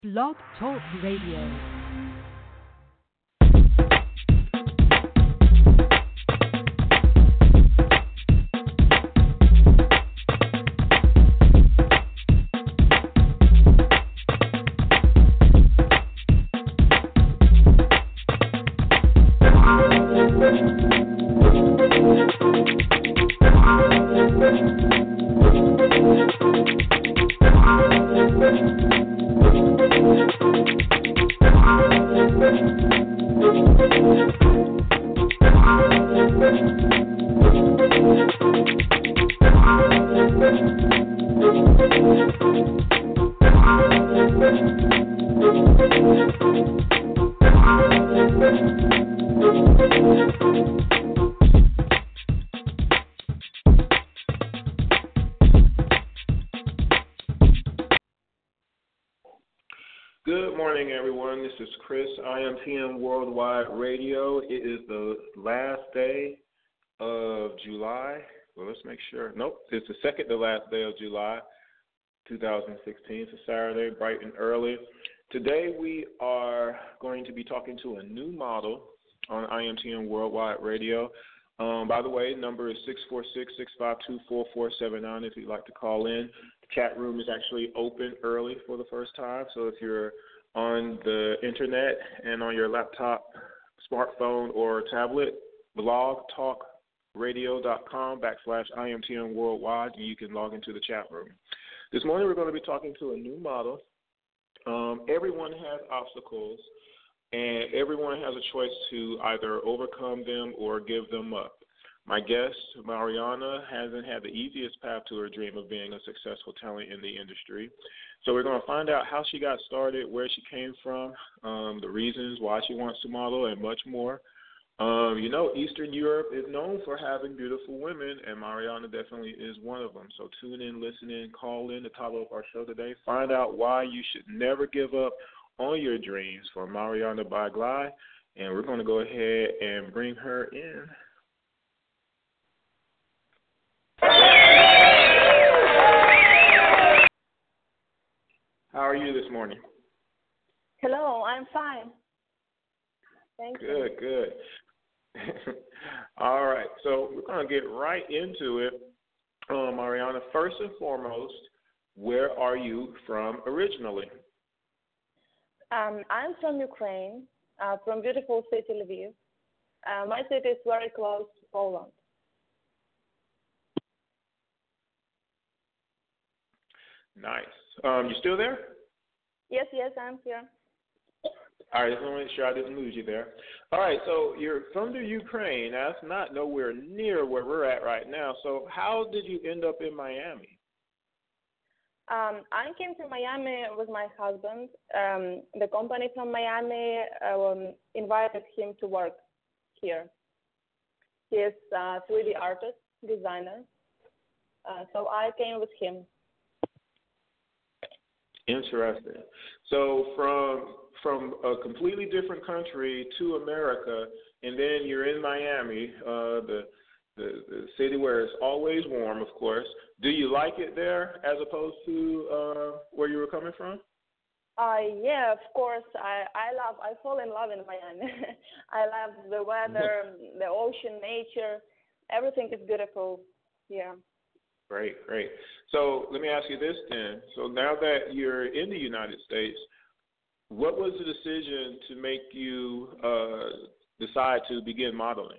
Blog Talk Radio. Good morning, everyone. This is Chris, IMTM Worldwide Radio. It is the last day of July. Well, let's make sure. Nope, it's the second to last day of July, 2016. It's a Saturday, bright and early. Today we are going to be talking to a new model on IMTM Worldwide Radio. By the way, number is 646-652-4479 if you'd like to call in. The chat room is actually open early for the first time, so if you're on the internet and on your laptop, smartphone, or tablet, blogtalkradio.com/IMTM Worldwide, and you can log into the chat room. This morning we're going to be talking to a new model. Everyone has obstacles, and everyone has a choice to either overcome them or give them up. My guest, Mariana, hasn't had the easiest path to her dream of being a successful talent in the industry. So we're going to find out how she got started, where she came from, the reasons why she wants to model, and much more. Eastern Europe is known for having beautiful women, and Mariana definitely is one of them. So tune in, listen in, call in, the title of our show today. Find out why you should never give up on your dreams for Mariana Baglai, and we're going to go ahead and bring her in. How are you this morning? Hello, I'm fine. Thank you. Good. All right, so we're going to get right into it. Mariana, first and foremost, where are you from originally? I'm from Ukraine, from beautiful city Lviv. My city is very close to Poland. Nice. You still there? Yes, I'm here. All right, just want to make sure I didn't lose you there. All right, so you're from the Ukraine. That's not nowhere near where we're at right now. So how did you end up in Miami? I came to Miami with my husband. The company from Miami invited him to work here. He is a 3D artist, designer. So I came with him. Interesting. So from a completely different country to America, and then you're in Miami, the city where it's always warm, of course. Do you like it there as opposed to where you were coming from? Yeah, of course. I fall in love in Miami. I love the weather, the ocean, nature. Everything is beautiful here. Great. So let me ask you this then. So now that you're in the United States, what was the decision to make you decide to begin modeling?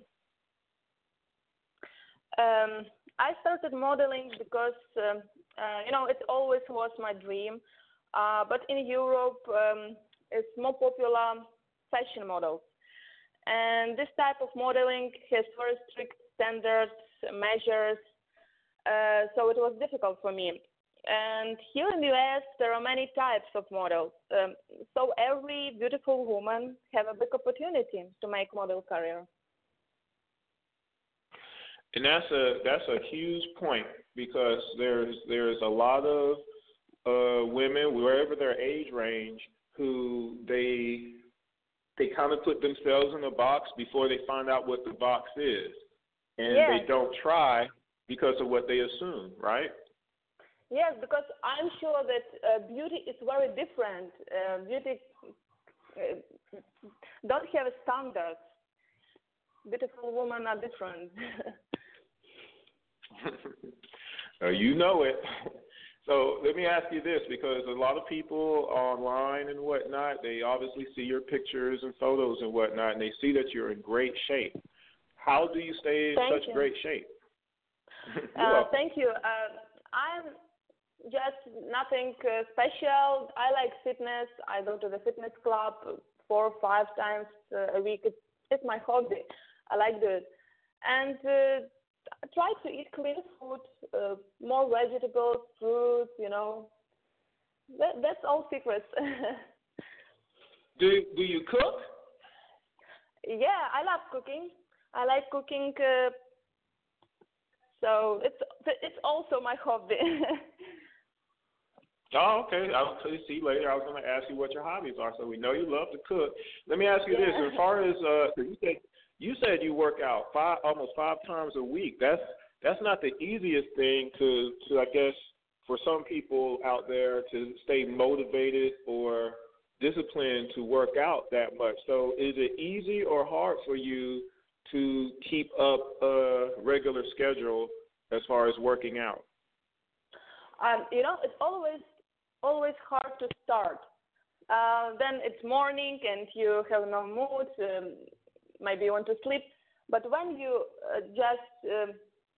I started modeling because, it always was my dream. But in Europe, it's more popular fashion models. And this type of modeling has very strict standards, measures. So it was difficult for me. And here in the U.S., there are many types of models. So every beautiful woman have a big opportunity to make model career. And that's a huge point because there's a lot of women, wherever their age range, who they kind of put themselves in a box before they find out what the box is, and Yes. they don't try because of what they assume, right? Yes, because I'm sure that beauty is very different. Beauty don't have standards. Beautiful women are different. You know it. So let me ask you this, because a lot of people online and whatnot, they obviously see your pictures and photos and whatnot, and they see that you're in great shape. How do you stay in such great shape? Thank you. I'm just nothing special. I like fitness. I go to the fitness club 4 or 5 times a week. It's my hobby. I like it. And I try to eat clean food, more vegetables, fruits, That's all secrets. Do you cook? Yeah, I love cooking. I like cooking, so it's also my hobby. Oh, okay. I'll see you later. I was going to ask you what your hobbies are, so we know you love to cook. Let me ask you this: as far as you said you work out almost 5 times a week. That's not the easiest thing to I guess for some people out there to stay motivated or disciplined to work out that much. So is it easy or hard for you to keep up a regular schedule as far as working out? It's always hard to start. Then it's morning and you have no mood. Maybe you want to sleep. But when you just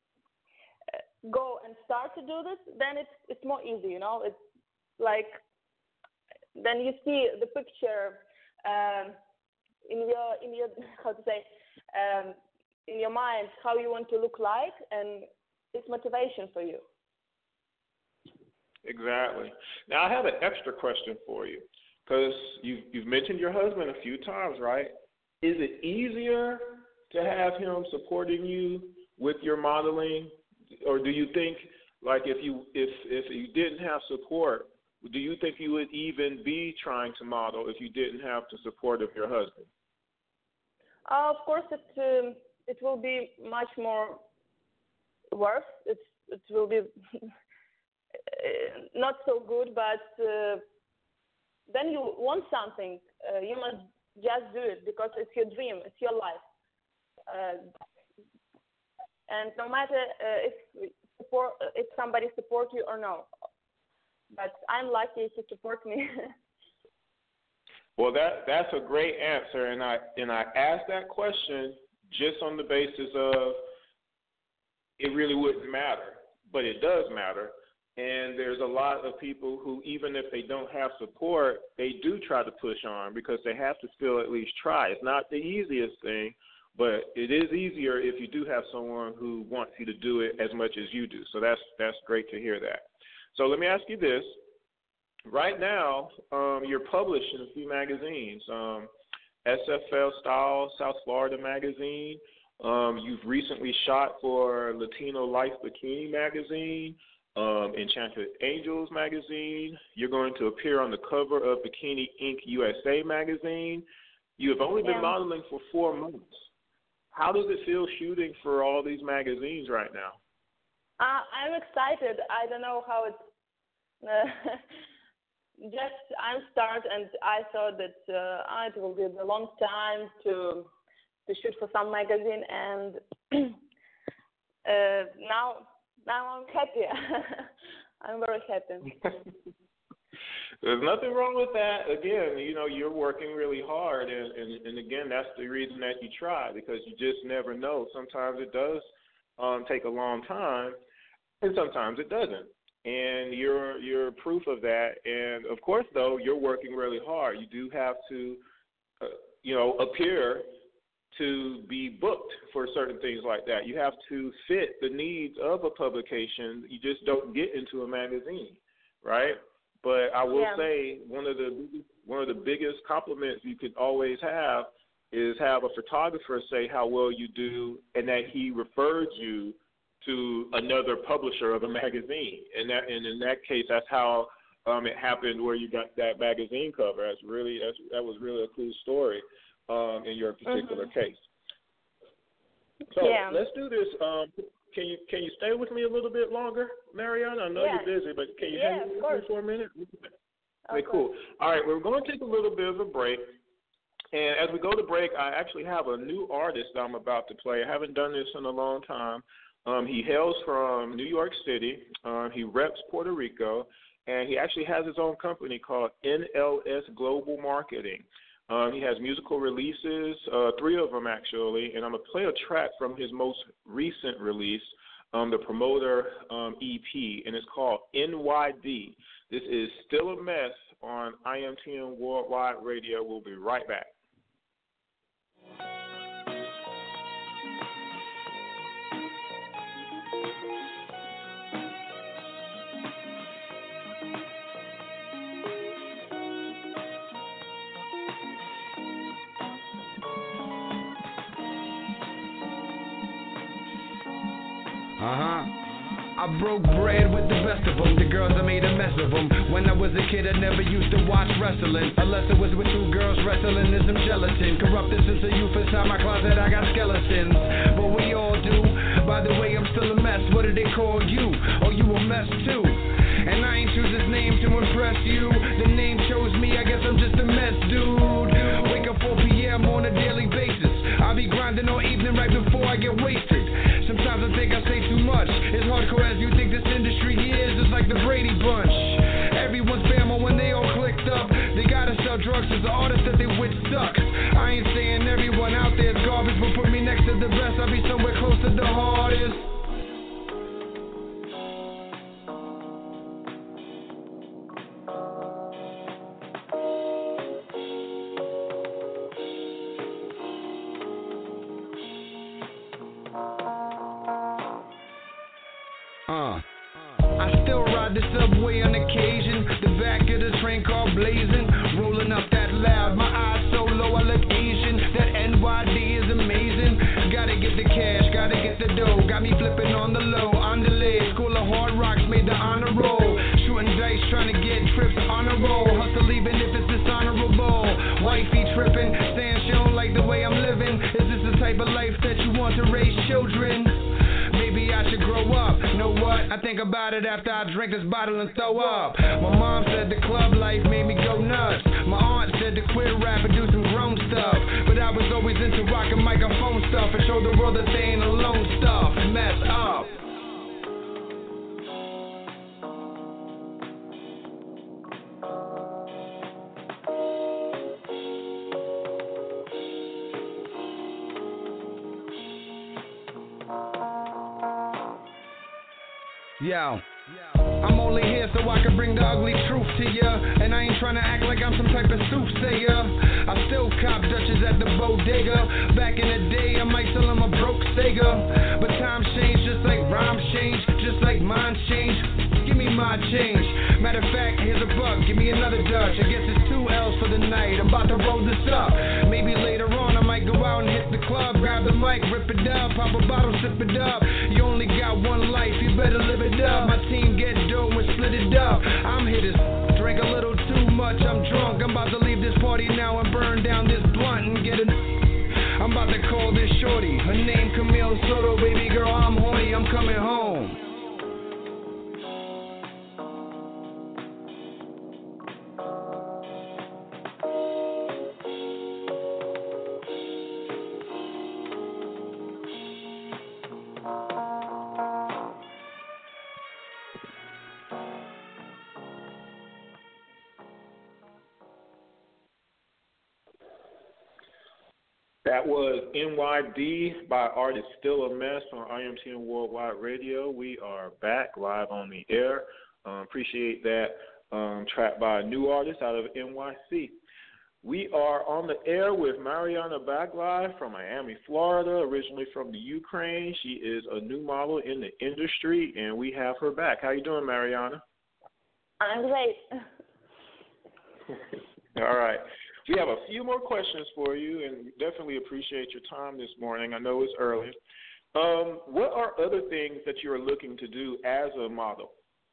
go and start to do this, then it's more easy. It's like then you see the picture in your how to say in your mind how you want to look like, and it's motivation for you. Exactly. Now I have an extra question for you, because you've mentioned your husband a few times, right? Is it easier to have him supporting you with your modeling, or do you think, like, if you didn't have support, do you think you would even be trying to model if you didn't have the support of your husband? Of course, it will be much more worse. It will be not so good, but then you want something, you must just do it because it's your dream, it's your life. And no matter if somebody supports you or no, but I'm lucky to support me. Well, that's a great answer, and I asked that question just on the basis of it really wouldn't matter, but it does matter. And there's a lot of people who, even if they don't have support, they do try to push on because they have to still at least try. It's not the easiest thing, but it is easier if you do have someone who wants you to do it as much as you do. So that's great to hear that. So let me ask you this. Right now, you're published in a few magazines, SFL Style, South Florida Magazine. You've recently shot for Latino Life Bikini Magazine, Enchanted Angels Magazine. You're going to appear on the cover of Bikini Inc. USA Magazine. You have only been modeling for 4 months. How does it feel shooting for all these magazines right now? I'm excited. I don't know how it's... Just I'm start, and I thought that it will be a long time to shoot for some magazine, and now I'm happy. I'm very happy. There's nothing wrong with that. Again, you're working really hard, and again, that's the reason that you try, because you just never know. Sometimes it does take a long time, and sometimes it doesn't. And you're proof of that. And of course, though, you're working really hard. You do have to, appear to be booked for certain things like that. You have to fit the needs of a publication. You just don't get into a magazine, right? But I will say one of the biggest compliments you could always have is have a photographer say how well you do, and that he referred you to another publisher of a magazine, and in that case, that's how it happened where you got that magazine cover. That was really a cool story in your particular case. So let's do this. Can you stay with me a little bit longer? Mariana? I know you're busy, but can you hang with me for a minute? Okay, cool. All right, we're going to take a little bit of a break. And as we go to break, I actually have a new artist that I'm about to play. I haven't done this in a long time. He hails from New York City. He reps Puerto Rico, and he actually has his own company called NLS Global Marketing. He has musical releases, 3 of them actually, and I'm going to play a track from his most recent release, the Promoter EP, and it's called NYD. This is Still a Mess on IMTN Worldwide Radio. We'll be right back. I broke bread with the best of them. The girls, I made a mess of them. When I was a kid, I never used to watch wrestling, unless it was with 2 girls wrestling in some gelatin. Corrupted since a youth, inside my closet I got skeletons. But we all do. By the way, I'm still a mess. What do they call you? Oh, you a mess too. And I ain't choose this name to impress you. The name chose me, I guess I'm just a mess, dude. Wake up 4 p.m. on a daily basis. I'll be grinding all evening right before I get wasted. Sometimes I think I say too much. It's hardcore as you think this industry is. It's like the Brady Bunch. Everyone's Bama when they all clicked up. They gotta sell drugs as the artist that they with sucks. I ain't saying everyone out there is garbage, but put me next to the best, I'll be somewhere close to the hardest. I still ride the subway on occasion. The back of the train car blazing, rolling up that loud. My eyes so low I look Asian. That NYD is amazing. Gotta get the cash, gotta get the dough. Got me flipping on the low, on the lid. School of Hard Rocks made the honor roll. Shooting dice, trying to get trips on a roll. Hustle even if it's dishonorable. Wifey tripping, saying she don't like the way I'm living. Is this the type of life that you want to raise children? Maybe I should grow up. Know what? I think about it after I drink this bottle and throw up. My mom said the club life made me go nuts. My aunt said to quit rap and do some grown stuff. But I was always into rocking microphone stuff and show the world that they ain't alone stuff. Mess up. Yo, I'm only here so I can bring the ugly truth to ya. And I ain't trying to act like I'm some type of soothsayer. I still cop Dutchess at the bodega. Back in the day, I might tell him a broke Sega. But times change just like rhymes change, just like minds change. Give me my change. Matter of fact, here's a buck, give me another Dutch. I guess it's 2 L's for the night. I'm about to roll this up. Maybe later on I might go out and hit the club, grab the mic, rip it up, pop a bottle, sip it up. You only got one life, you better live it up. My team get dough and split it up. I'm here to drink a little too much, I'm drunk. I'm about to leave this party now and burn down this blunt and get I'm about to call this shorty. Her name Camille Soto, baby girl, I'm horny, I'm coming home. That was NYD by artist Still a Mess on IMTN Worldwide Radio. We are back live on the air. Appreciate that track by a new artist out of NYC. We are on the air with Mariana Baglai from Miami, Florida, originally from the Ukraine. She is a new model in the industry, and we have her back. How you doing, Mariana? I'm great. All right. We have a few more questions for you, and definitely appreciate your time this morning. I know it's early. What are other things that you're looking to do as a model?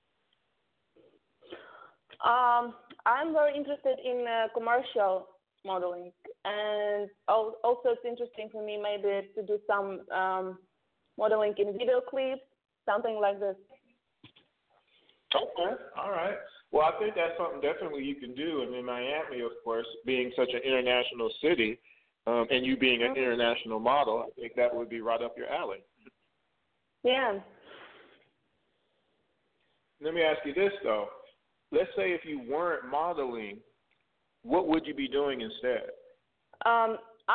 I'm very interested in commercial modeling, and also it's interesting for me maybe to do some modeling in video clips, something like this. Okay, all right. Well, I think that's something definitely you can do. And in Miami, of course, being such an international city, and you being an international model, I think that would be right up your alley. Yeah. Let me ask you this, though. Let's say if you weren't modeling, what would you be doing instead? I'm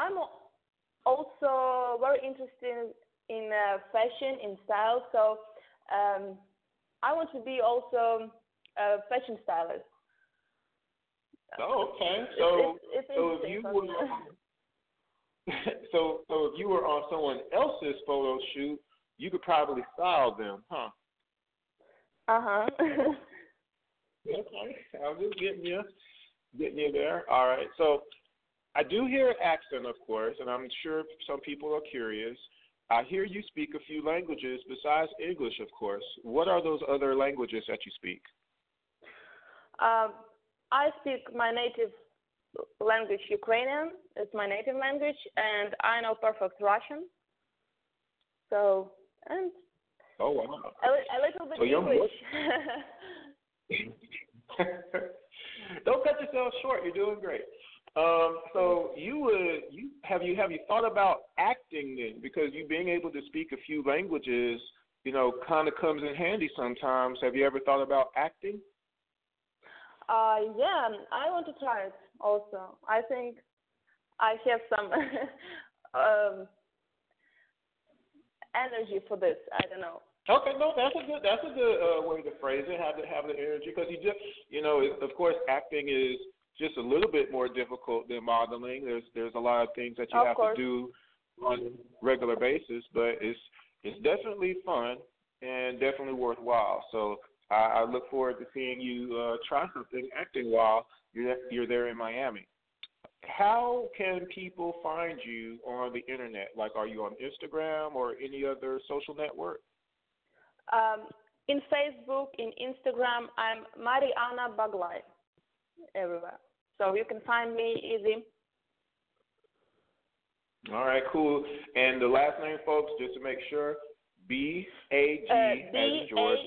also very interested in fashion, in style. So I want to be also a fashion stylist. Oh, okay. It's so if you were so if you were on someone else's photo shoot, you could probably style them, huh? Okay, I'm just getting you there. All right. So I do hear an accent, of course, and I'm sure some people are curious. I hear you speak a few languages besides English, of course. What are those other languages that you speak? I speak my native language, Ukrainian. It's my native language, and I know perfect Russian. So, and oh, wow. a little bit English. Don't cut yourself short. You're doing great. So have you thought about acting then? Because you being able to speak a few languages, kind of comes in handy sometimes. Have you ever thought about acting? Yeah, I want to try it also. I think I have some energy for this. I don't know. Okay, no, that's a good way to phrase it. Have the energy, because of course, acting is just a little bit more difficult than modeling. There's a lot of things that you have to do on a regular basis, but it's definitely fun and definitely worthwhile. So I look forward to seeing you try something acting while you're there in Miami. How can people find you on the internet? Like, are you on Instagram or any other social network? In Facebook, in Instagram, I'm Mariana Baglai everywhere. So you can find me easy. All right, cool. And the last name, folks, just to make sure, B-A-G as George.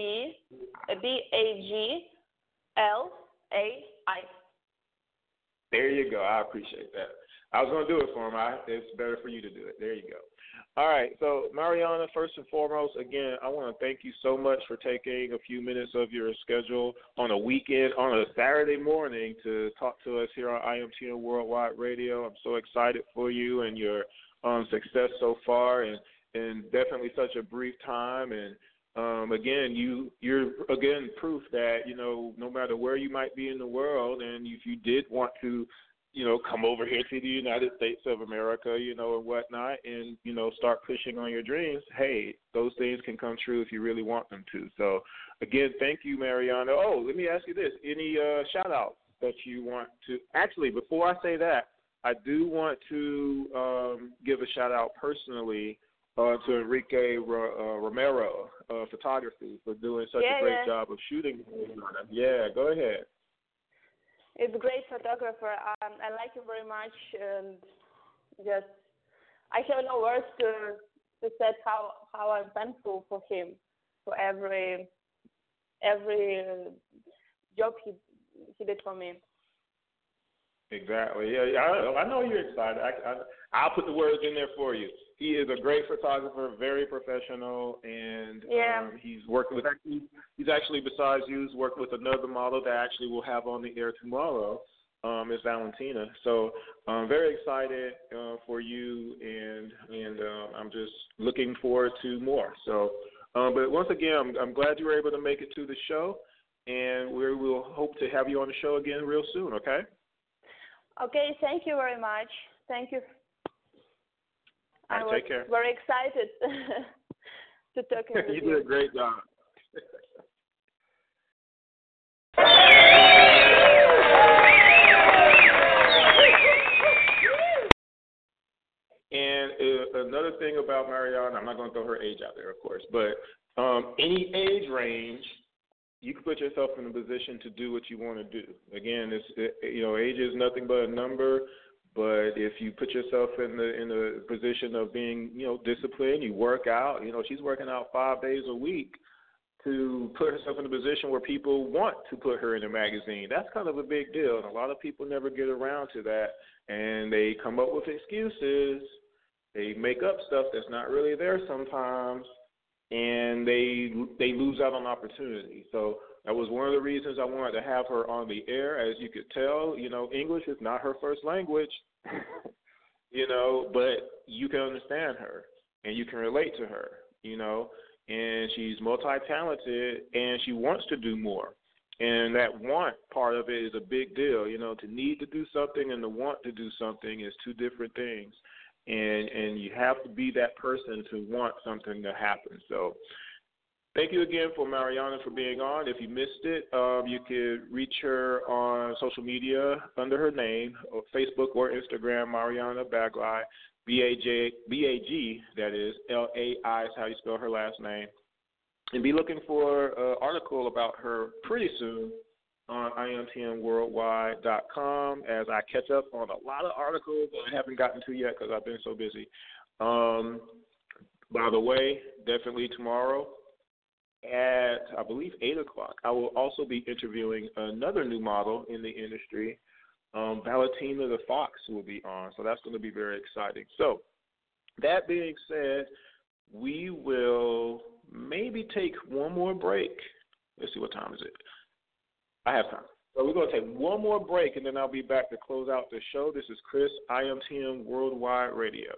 B-A-G-L-A-I. There you go. I appreciate that. I was going to do it for him. It's better for you to do it. There you go. All right. So, Mariana, first and foremost, again, I want to thank you so much for taking a few minutes of your schedule on a weekend, on a Saturday morning, to talk to us here on IMTN Worldwide Radio. I'm so excited for you and your success so far, and definitely such a brief time. And again, you're proof that no matter where you might be in the world, and if you did want to come over here to the United States of America, and whatnot, and, start pushing on your dreams, hey, those things can come true if you really want them to. So, again, thank you, Mariana. Oh, let me ask you this. Any shout-outs that you want to – actually, before I say that, I do want to give a shout-out personally to Enrique Romero Photography for doing such a great job of shooting. Yeah, go ahead. He's a great photographer. I like him very much, and just I have no words to say how I'm thankful for him, for every job he did for me. Exactly. Yeah, I know you're excited. I'll put the words in there for you. He is a great photographer, very professional, and he's worked with he's actually, besides you, he's worked with another model that actually we'll have on the air tomorrow, Miss Valentina. So I'm very excited for you, and I'm just looking forward to more. So, but once again, I'm glad you were able to make it to the show, and we will hope to have you on the show again real soon. Okay. Okay, thank you very much. Thank you. All right, take care. Very excited to talk with you. You did a great job. And another thing about Mariana, I'm not going to throw her age out there, of course, but any age range, you can put yourself in a position to do what you want to do. Again, age is nothing but a number, but if you put yourself in the position of being, disciplined, you work out. She's working out 5 days a week, to put herself in a position where people want to put her in a magazine. That's kind of a big deal, and a lot of people never get around to that, and they come up with excuses. They make up stuff that's not really there sometimes, and they lose out on opportunity. So that was one of the reasons I wanted to have her on the air. As you could tell, English is not her first language, but you can understand her, and you can relate to her, and she's multi-talented, and she wants to do more. And that want part of it is a big deal. To need to do something and to want to do something is two different things. And you have to be that person to want something to happen. So thank you again for Mariana for being on. If you missed it, you could reach her on social media under her name, Facebook or Instagram, Mariana Baglai. B-A-G, that is, L-A-I is how you spell her last name. And be looking for an article about her pretty soon on IMTNWorldwide.com as I catch up on a lot of articles that I haven't gotten to yet because I've been so busy. By the way, definitely tomorrow at, I believe, 8 o'clock, I will also be interviewing another new model in the industry. Valentina the Fox will be on, so that's going to be very exciting. So that being said, we will maybe take one more break. Let's see, what time is it? I have time. So we're going to take one more break, and then I'll be back to close out the show. This is Chris, IMTN Worldwide Radio.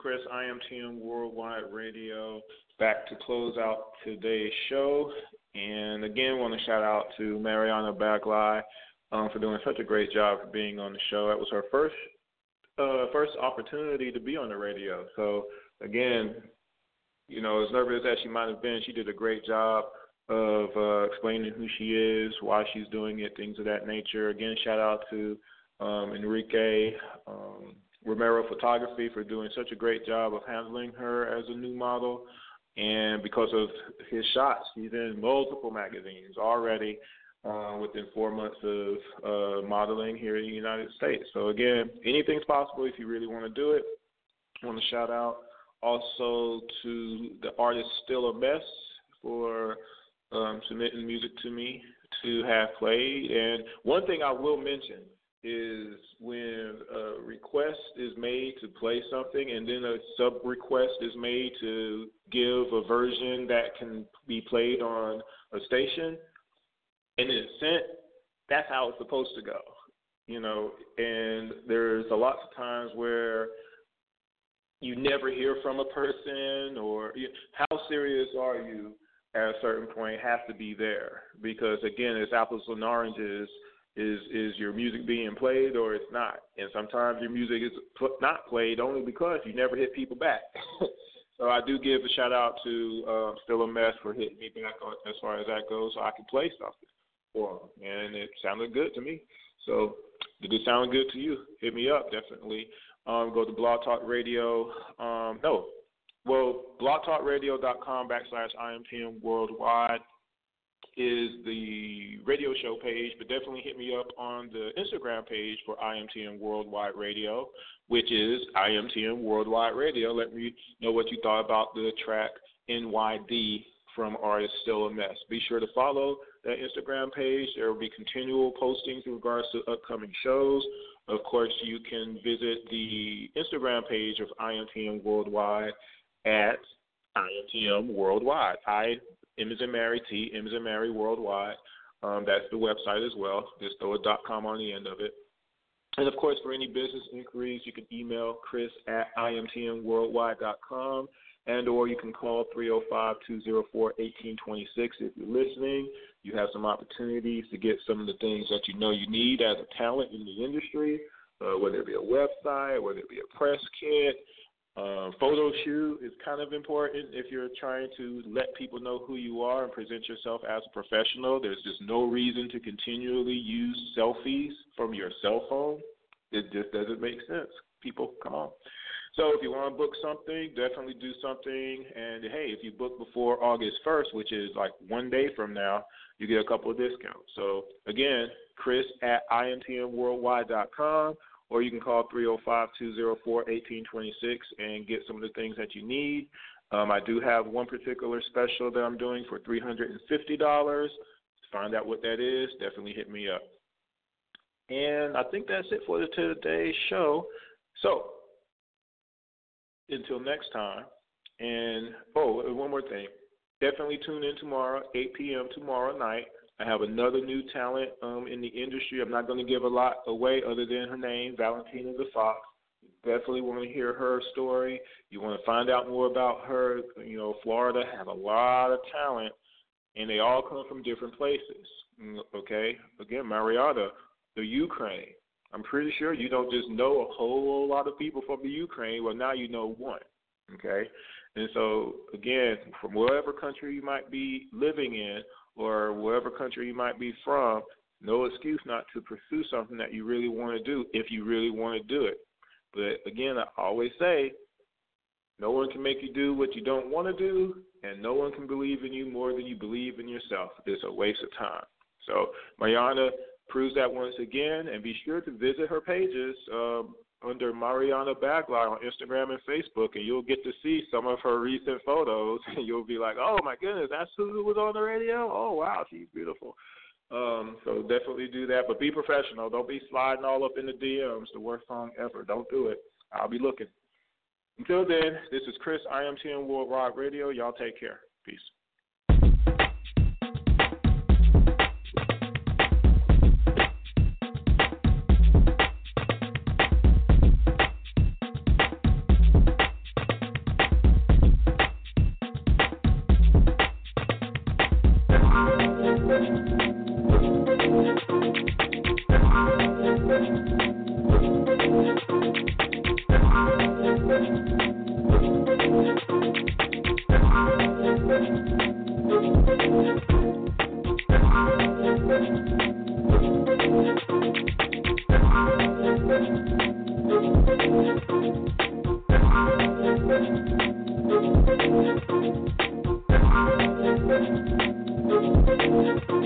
Chris, IMTM Worldwide Radio, back to close out today's show. And again, want to shout out to Mariana Bagley for doing such a great job for being on the show. That was her first opportunity to be on the radio. So again, you know, as nervous as she might have been, she did a great job of explaining who she is, why she's doing it, things of that nature. Again, shout out to Enrique Romero Photography for doing such a great job of handling her as a new model. And because of his shots, he's in multiple magazines already within 4 months of modeling here in the United States. So, again, anything's possible if you really want to do it. I want to shout out also to the artist Still a Mess for submitting music to me to have played. And one thing I will mention is when a request is made to play something and then a sub-request is made to give a version that can be played on a station and it's sent, that's how it's supposed to go, you know. And there's a lot of times where you never hear from a person, or how serious are you at a certain point have to be there, because, again, it's apples and oranges. Is your music being played or it's not? And sometimes your music is not played only because you never hit people back. So I do give a shout out to Still a Mess for hitting me back on, as far as that goes, so I can play something for them. And it sounded good to me. So did it sound good to you? Hit me up, definitely. Go to Blog Talk Radio. blogtalkradio.com/IMTM Worldwide is the radio show page, but definitely hit me up on the Instagram page for IMTM Worldwide Radio, which is IMTM Worldwide Radio. Let me know what you thought about the track NYD from artist Still a Mess. Be sure to follow that Instagram page. There will be continual postings in regards to upcoming shows. Of course, you can visit the Instagram page of IMTM Worldwide at IMTM Worldwide. M as in Mary, T, M as in Mary, Worldwide. That's the website as well. Just throw a .com on the end of it. And, of course, for any business inquiries, you can email chris@imtmworldwide.com, and or you can call 305-204-1826. If you're listening, you have some opportunities to get some of the things that you know you need as a talent in the industry, whether it be a website, whether it be a press kit. Photo shoot is kind of important if you're trying to let people know who you are and present yourself as a professional. There's just no reason to continually use selfies from your cell phone. It just doesn't make sense. People, come on. So if you want to book something, definitely do something. And, hey, if you book before August 1st, which is like 1 day from now, you get a couple of discounts. So, again, chris@imtmworldwide.com. Or you can call 305-204-1826 and get some of the things that you need. I do have one particular special that I'm doing for $350. To find out what that is, definitely hit me up. And I think that's it for today's show. So, until next time. And, one more thing. Definitely tune in tomorrow, 8 p.m. tomorrow night. I have another new talent in the industry. I'm not going to give a lot away other than her name, Valentina the Fox. You definitely want to hear her story. You want to find out more about her. You know, Florida has a lot of talent, and they all come from different places. Okay? Again, Mariana, the Ukraine. I'm pretty sure you don't just know a whole lot of people from the Ukraine. Well, now you know one. Okay? And so, again, from whatever country you might be living in, or wherever country you might be from, no excuse not to pursue something that you really want to do if you really want to do it. But, again, I always say, no one can make you do what you don't want to do, and no one can believe in you more than you believe in yourself. It's a waste of time. So Mariana proves that once again, and be sure to visit her pages under Mariana Bagley on Instagram and Facebook, and you'll get to see some of her recent photos, and you'll be like, oh, my goodness, that's who was on the radio? Oh, wow, she's beautiful. So definitely do that, but be professional. Don't be sliding all up in the DMs, the worst song ever. Don't do it. I'll be looking. Until then, this is Chris, IMTM Worldwide Radio. Y'all take care. Peace. Thank you.